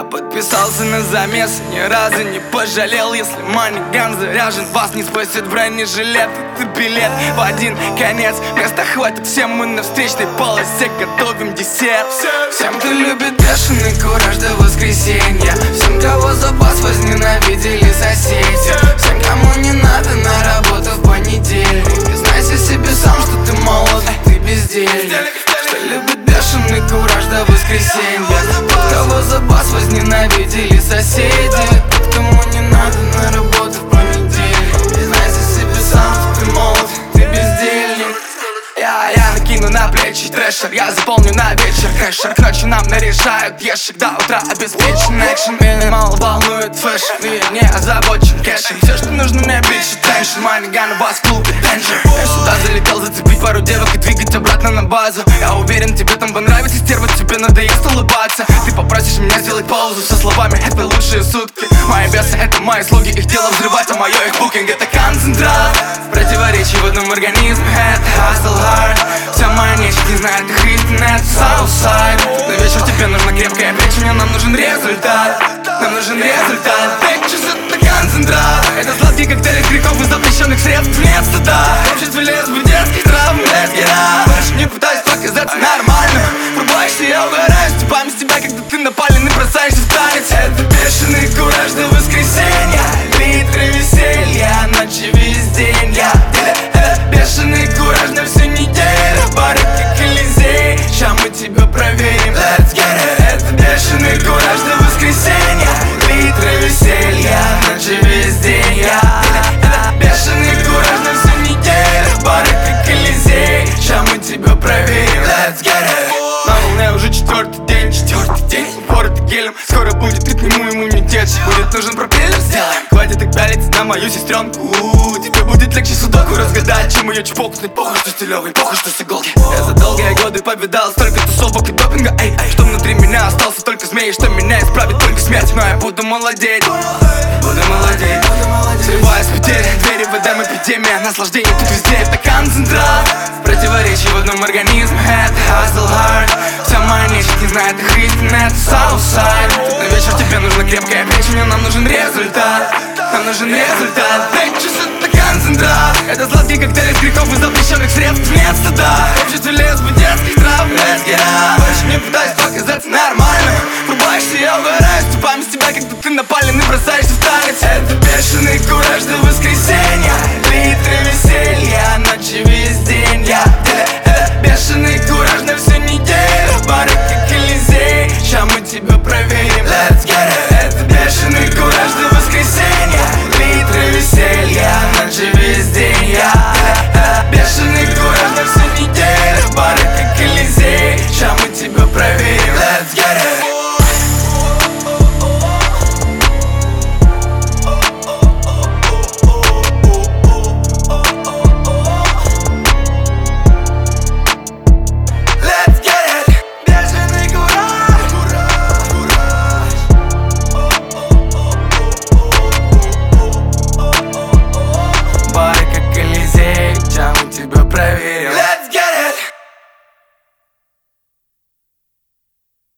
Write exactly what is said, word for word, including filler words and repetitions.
Я подписался на замес, ни разу не пожалел. Если маниган заряжен, вас не спасет бронежилет. Это билет в один конец, места хватит всем. Мы на встречной полосе готовим десерт. Всем, кто любит бешеный кураж до воскресенья, всем, кого запас возненавидели соседи, всем, кому не надо на работу в понедельник. Признайся себе сам, что ты молод, ты бездельник. Кто любит бешеный кураж до воскресенья, тот, кого за бас возненавидели соседи, тот, кому не надо на работу в понедельник. Признайся себе сам, что ты молод, ты бездельник. Я, я накину на плечи трэшер, я заполню на вечер кэшер. К ночи нам наряжают ешек, до утра обеспечен экшен. Меня мало волнует фэшн, и я не озабочен кэшем. Все, что нужно мне, bitch, attention. Маниган у вас в клубе danger. Я сюда залетел зацепить пару девок и двигать обратно на базу. Я уверен, тебе там понравится, стерва, тебе надоест улыбаться. Ты попросишь меня сделать паузу со словами: это лучшие сутки. Мои бесы — это мои слуги, их дело взрывать, а мое их букинг — это концентрат. Противоречий в одном организме — это hustle hard. Вся моя нечисть не знает их истины, это Southside. На вечер тебе нужна крепкая печень, нам нужен результат. Нам нужен результат. Bitches — это концентрат. Это сладкий коктейль из грехов и запрещенных средств. Нет стыда в обществе лесбий, детских травм. Let's get up. Больше не пытаюсь показаться нормальным. Врубаешься, я угораю с типами с тебя, когда ты напален и бросаешься в танец. Это бешеный кураж до воскресенья, литры веселья, ночи весь день. Я это бешеный кураж на всю неделю. Бары как Колизей, ща мы тебя проверим. Let's get it. Это бешеный кураж до воскресенья, литры веселья, ночи весь день. Я это бешеный кураж на всю неделю. Бары как Колизей, ща мы тебя проверим. Let's get it. На волне уже четвертый день, четвертый день. Упоротый гелем, скоро будет и к нему иммунитет. Будет нужен пропеллер, сделаем. Хватит так пялиться на мою сестренку. У-у-у, тебе будет легче судоку разгадать, чем ее чпокнуть. Похуй, что стилевый, похуй, что с иголки. Я за долгие годы повидал столько тусовок и допинга, эй, эй. Что внутри меня остался только змей, что меня исправит только смерть. Но я буду молодеть, буду молодеть. Срываюсь в петель, двери выдам эпидемия. Наслаждение тут везде, это концентрат. Противоречий в одном организме, это hustle hard. Вся моя нечисть не знает их истины, это Southside. На вечер тебе нужна крепкая печень, а нам нужен результат. Нам нужен результат. Bitches — это концентрат. Это сладкий коктейль из грехов и запрещенных средств. Нет стыда в обществе лесбий, детских травм. Let's get up. Больше не пытаюсь показаться нормальным. Врубаешься, я угораю с типами с тебя, когда ты напален и бросаешься в танец.